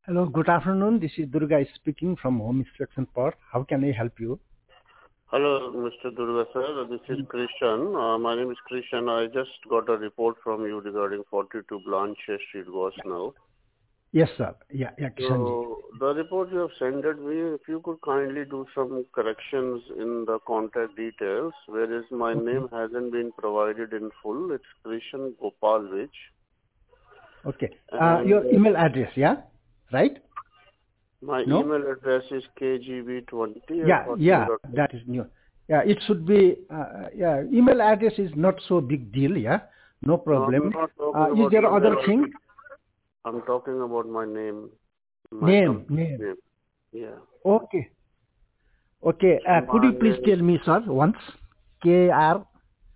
Hello, good afternoon. This is Durga speaking from Home Inspection Part. How can I help you? Hello, Mr. Durga sir. This is Christian. My name is Christian. I just got a report from you regarding 42 Blanche Street, Gosnell. Yes, sir. Yeah, Kishanji. So the report you have sent me, if you could kindly do some corrections in the contact details, whereas my name hasn't been provided in full. It's Christian Gopalvich. Okay. Your email address, yeah? Right? My email address is kgb20. Yeah, that is new. Yeah, it should be, email address is not so big deal, yeah? No problem. No, is there other thing? I'm talking about my name. Name. Yeah. Okay. Could you please tell me, sir, once? K-R-I-S-H.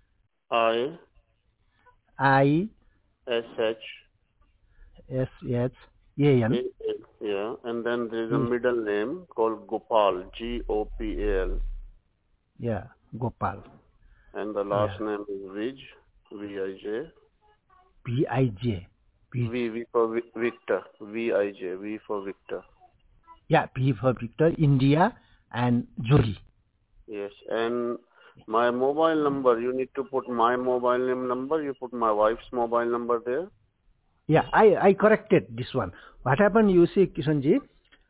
S-H-A-N. Yeah, and then there is a middle name called Gopal, G-O-P-A-L. Yeah, Gopal. And the last name is Vij, V-I-J. V-I-J. V for Victor, V-I-J, V for Victor. Yeah, V for Victor, India and Jolly. Yes, and my mobile number, you need to put my mobile name number, you put my wife's mobile number there. Yeah, I corrected this one. What happened, you see, Kishanji,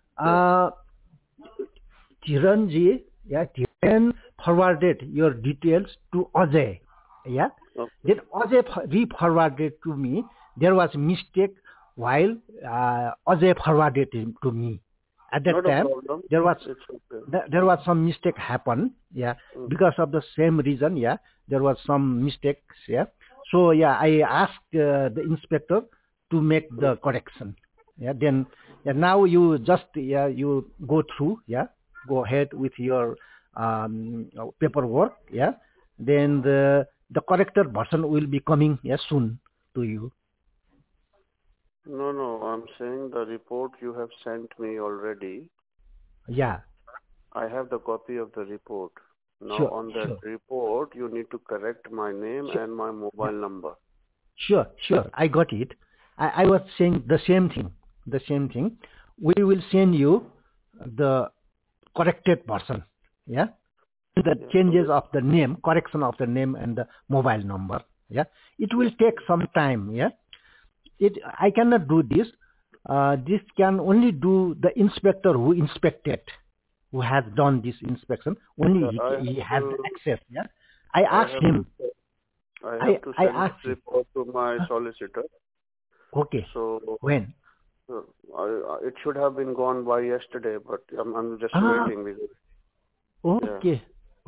Dhiranji, Dhiran forwarded your details to Ajay. Yeah. Okay. Then Ajay re-forwarded to me. There was a mistake while Ajay forwarded it to me. At that time, there was some mistake happen. Yeah. Because of the same reason. Yeah. There was some mistakes. Yeah. So I asked the inspector to make the correction. Yeah. Then now you just you go through. Yeah. Go ahead with your paperwork. Yeah. Then the corrected version will be coming soon to you. No, I'm saying the report you have sent me already. Yeah. I have the copy of the report. Now on that report, you need to correct my name and my mobile number. Sure. I got it. I was saying the same thing. We will send you the corrected version. Yeah. The changes of the name, correction of the name and the mobile number. Yeah. It will take some time. Yeah. I cannot do this. This can only do the inspector who inspected, who has done this inspection. Only he has the access. Yeah. I asked him. I have to send this report to my solicitor. Okay. So when? It should have been gone by yesterday, but I'm just waiting. Okay.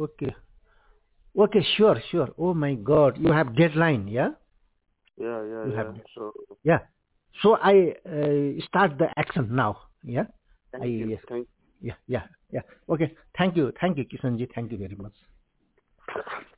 Okay. Sure. Oh my God, you have deadline, yeah? Yeah. So I start the action now. Yeah. Thank you. Yeah. Okay. Thank you, Kishanji. Thank you very much.